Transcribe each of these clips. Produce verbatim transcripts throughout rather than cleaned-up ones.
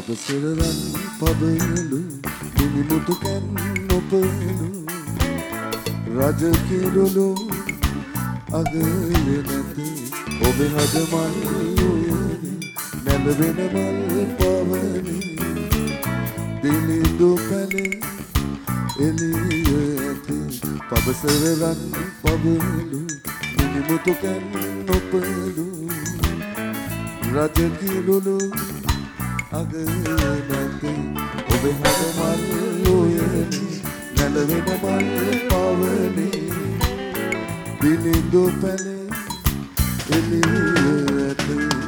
පබසරරන් පබලු මිනිමුතු can නොපලු රජ කිරුළු අගය නැත ඔබ හද මල් උයනේ නැලවෙන මල් පවනේ දිලිඳු පැලේ එළිය ඇත පබසරරන් පබලු මිනිමුතු කැන් නොපලු රජ කිරුළු අගය නැත ඔබ හද මල් උයනේ නැලවෙන මල් පවනේ දිලිඳු පැලේ එළිය ඇත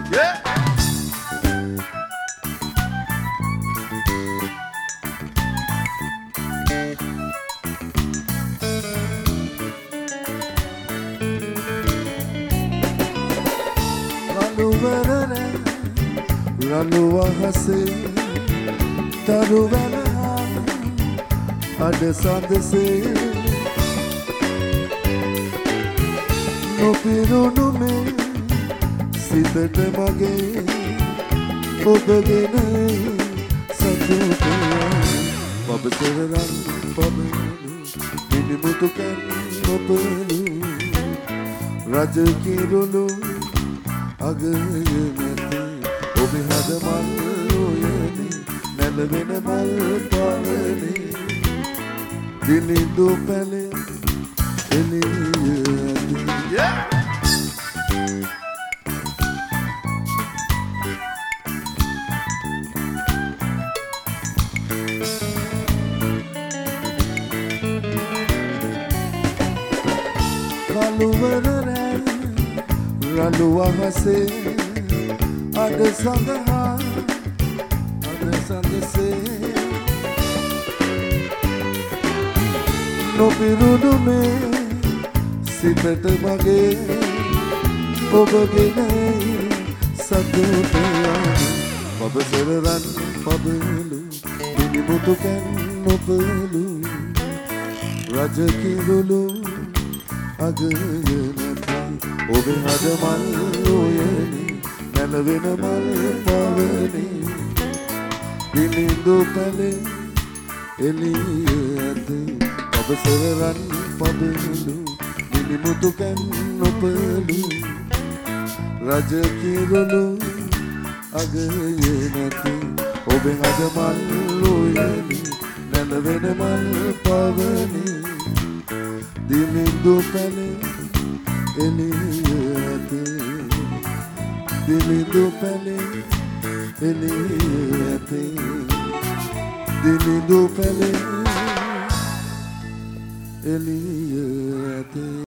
රළු වහසේ තරු වැලහා අඩ සඳසේ නොපිරුණු මේ සිතට මගේ ඔබගෙන සතුටය පබසරරන් පබලු මිනිමුතු කැන් නොපලු රජ කිරුළු අගය නැත ඔබ හද මල් උයනේ නැලවෙන මල් පවනේ දිලිඳු පැලේ එළිය ඇත කළුවර රැ රළු වහසේ අඩ සඳහා අඩ සඳසේ නොපිරුණු මේ සිතට මගේ ඔබගෙන සතුටය පබසරරන් පබලු මිනිමුතු කැන් නොපලු රජ කිරුළු අගය නැත ඔබ හද මල් උයනේ නැලවෙන මල් පවනේ දිලිඳු පැලේ එළිය ඇත පබසරරන් පබලු මිනිමුතු කැන් නොපලු රජ කිරුළු අගය නැත ඔබ හද මල් උයනේ නැලවෙන මල් පවනේ දිලිඳු පැලේ එළිය ඇත දිලිඳු පැලේ එළිය ඇත දිලිඳු පැලේ එළිය ඇත